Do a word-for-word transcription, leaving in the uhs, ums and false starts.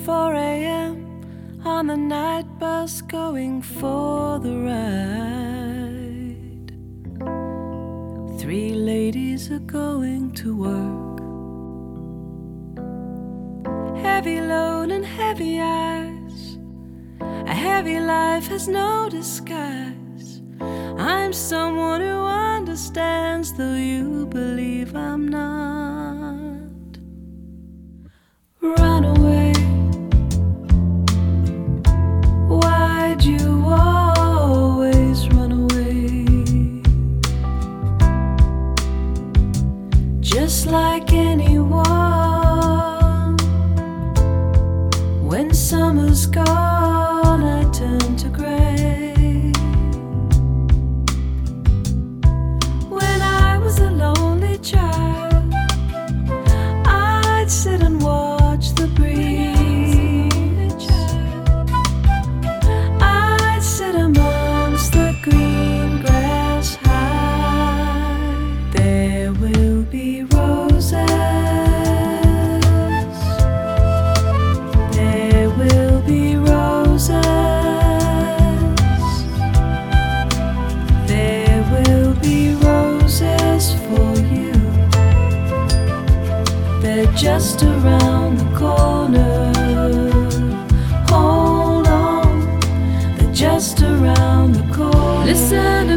four a m on the night bus going for the ride. Three ladies are going to work. Heavy load and heavy eyes. A heavy life has no disguise. I'm someone who understands, though you believe I'm not. Run away. Why'd you always run away? Just like anyone, when summer's gone, I turn to gray. When I was a lonely child, I'd sit and watch the breeze. I'd sit amongst the green grass high. There will be roses. There will be roses. There will be roses for you. They're just around the corner. Hold on, they're just around the corner. Listen to